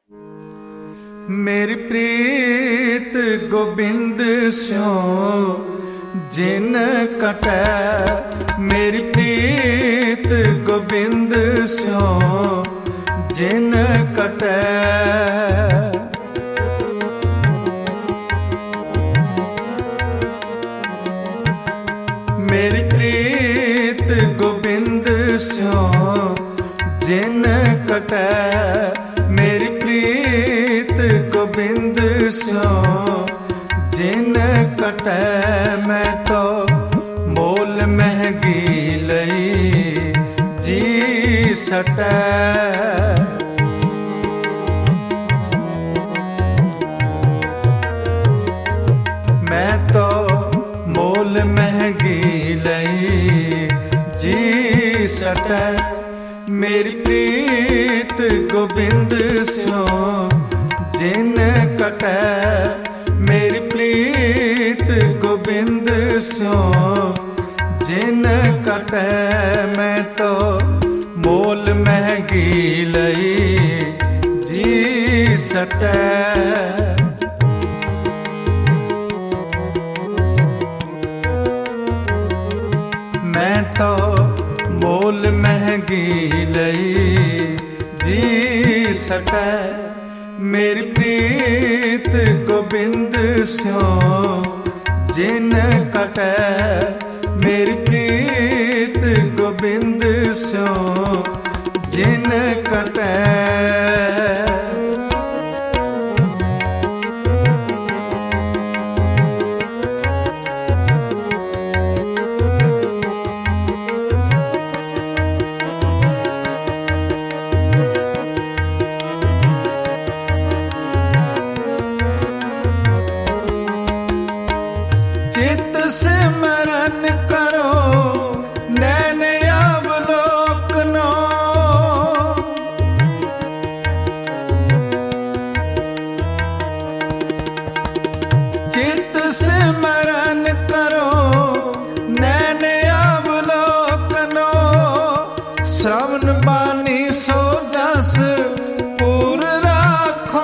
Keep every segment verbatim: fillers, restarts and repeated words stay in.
मेरी प्रीत गोबिंद स्यों जिन कटै, मेरी प्रीत गोबिंद स्यों जिन कटै। मेरी प्रीत गोबिंद स्यों जिन कटै, मेरी प्रीत गोबिंद स्यों जिन कटै। मैं तो मोल महंगी लई जी सटै, मैं तो मोल महंगी लई जी सटै। मेरी प्रीत गोबिंद स्यों जिन कटै, मेरी प्रीत गोबिंद स्यों जिन कटै। मैं तो मोल महंगी लई जी सटै, मैं तो मोल महंगी लई जी सटै। मेरी प्रीत गोबिंद स्यों जिन कटै, मेरी प्रीत गोबिंद स्यों जिन कटै। चित सिमरन करो नैन अवलोकनो, चित सिमरन करो नैन अवलोकनो। श्रवण बानी सो जस पूर राखो,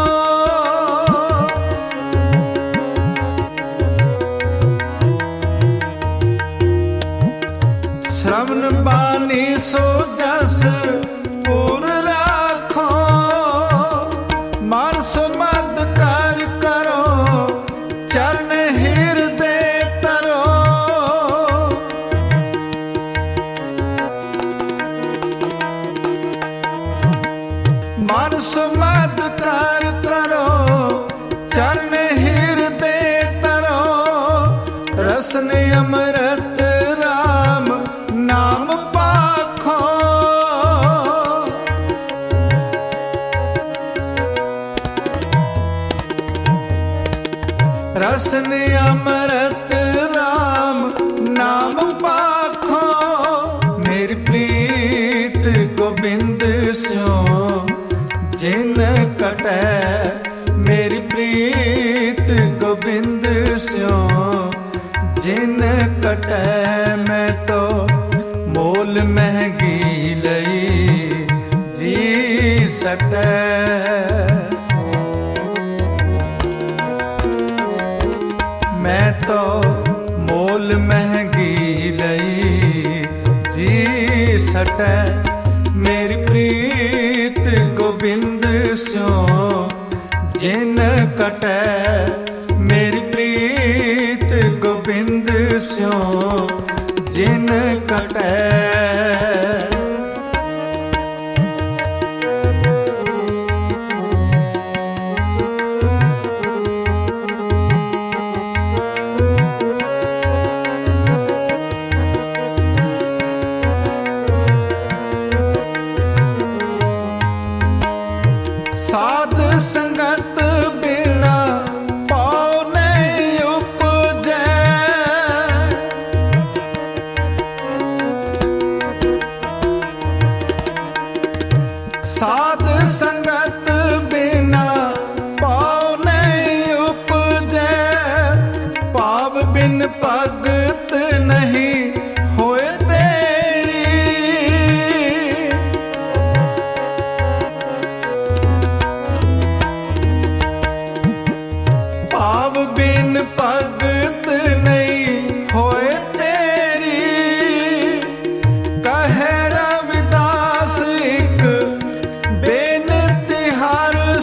श्रवण बानी सो जस पूर राखो। मन सुमद कर करो चरण हृदय तरो, मन सुमद कर करो चरण हृदय तरो। रसन अमृत राम नाम पाखो, रसन अमृत राम नाम पाखो। मेरी प्रीत गोबिंद स्यों जिन कटै, मेरी प्रीत गोबिंद स्यों जिन कटै। मैं तो मोल महंगी लई जी सटै, मैं तो मोल महंगी लई जी सटै। मेरी प्रीत गोबिंद स्यों जिन कटै, मेरी प्रीत गोबिंद स्यों जिन कटै। साध संगत बिना पाओ नहीं उपजै,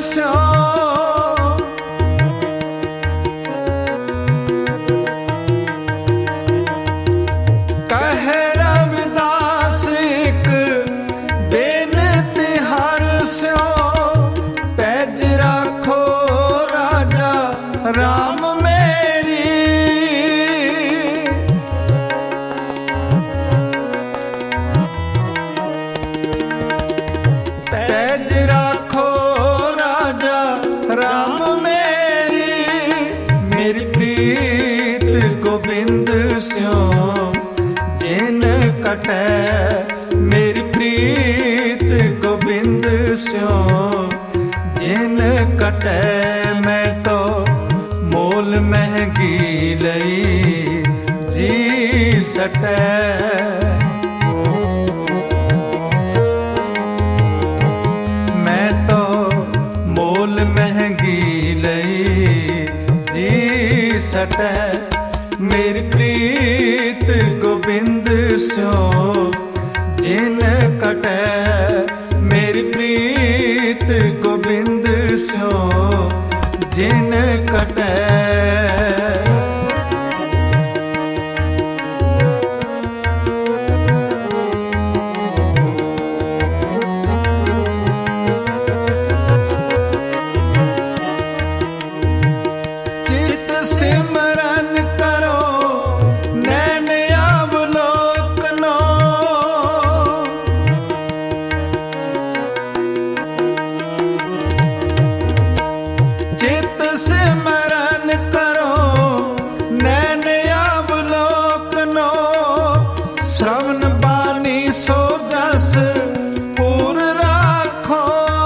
स्यो कहे रविदास एक बेनती हर स्यो पैज राखो राजा राम मेरी पैज राखो राजा राम मेरी मेरी प्रीत गोबिंद स्यो जिन कटै मेरी प्रीत गोबिंद स्यो जिन कटै मैं तो मोल महंगी लई जी सटै मैं तो मोल महंगी लई जी सटै मेरी प्रीत गोबिंद स्यो जिन कटै मेरी प्रीत गोबिंद स्यो जिन कटै चित सिमरन करो नैन अवलोकनो चित सिमरन करो नैन अवलोकनो श्रवण बानी सो जस पूर राखो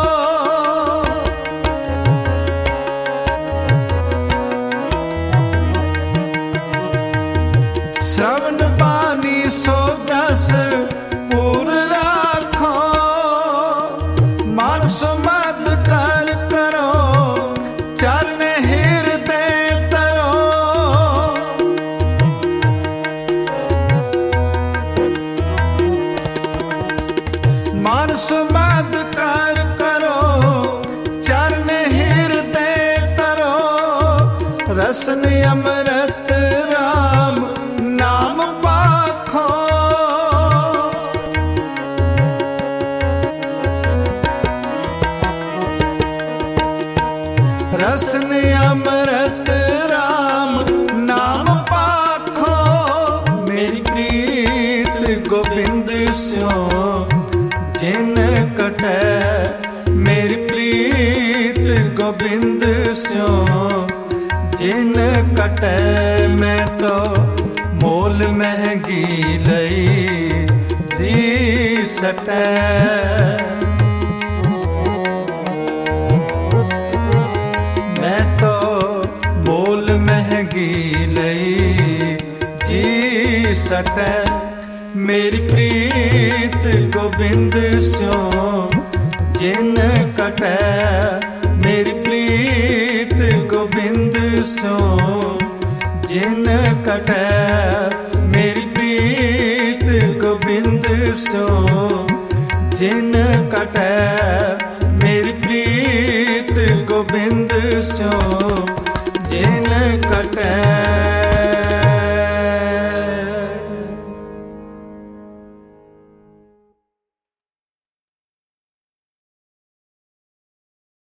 श्रवण बानी सो जस पूर राखो मन सुमद कर करो चरण हृदय तरो मन सुमद कर करो चरण हृदय तरो रसन अमृत राम नाम पाखो रसन अमृत राम नाम पाखो मेरी प्रीत गोबिंद स्यो जिन कटै मेरी प्रीत गोबिंद स्यो जिन कटै मैं तो मोल महंगी लई जी सटै मैं तो मोल महंगी लई जी सटै मेरी प्रीत गोबिंद स्यो जिन कटै मेरी प्रीत गोबिंद स्यो जिन कटै मेरी प्रीत गोबिंद स्यो जिन कटै मेरी प्रीत गोबिंद स्यो